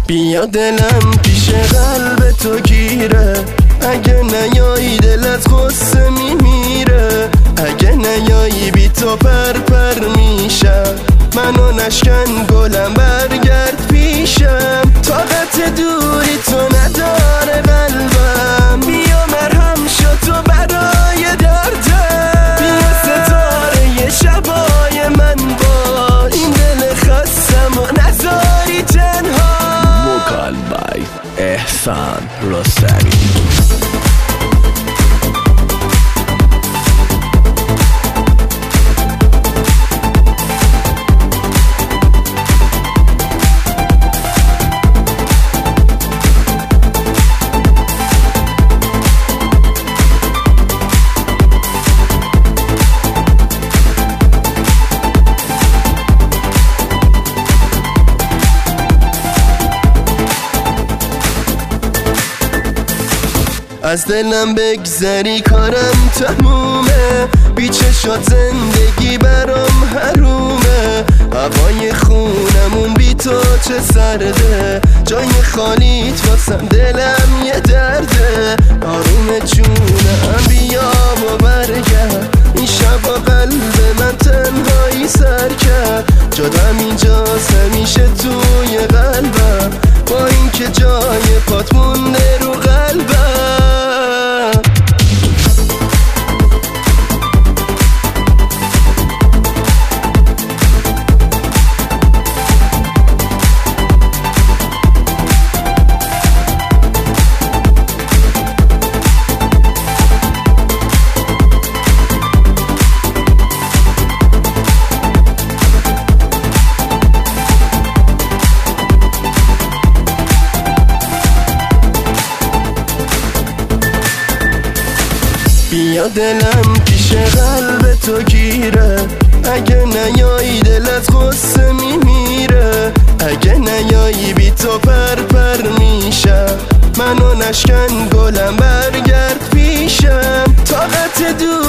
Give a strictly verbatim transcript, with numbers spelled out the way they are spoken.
بیا دلم پیش قلب تو گیره، اگه نیایی دلت غصه میمیره. اگه نیایی بی تو پر پر میشم، منو نشکن گلم برگرد پیشم. طاقت دوری تو نداره قلبم، بیا مرهم شو تو برای دردم. بیا ستاره شبای من باش، این دل خستم و نذاری تنها. وکال بای احسان رستمی. از دلم بگذری کارم تمومه، بی چشات زندگی برام حرومه. هوای خونمون بی تو چه سرده، جای خالیت واسم دلم یه درده. آروم جونم بیا و برگرد، این شب و قلب من تنهایی سر کرد. جادم اینجاست همیشه توی قلبم، با اینکه جای پات مونده رو قلبم. بیا دلم پیش قلب تو گیره، اگه نیایی دلت غصه میمیره. اگه نیایی بی تو پر پر میشم، منو نشکن گلم برگرد پیشم. طاقت دور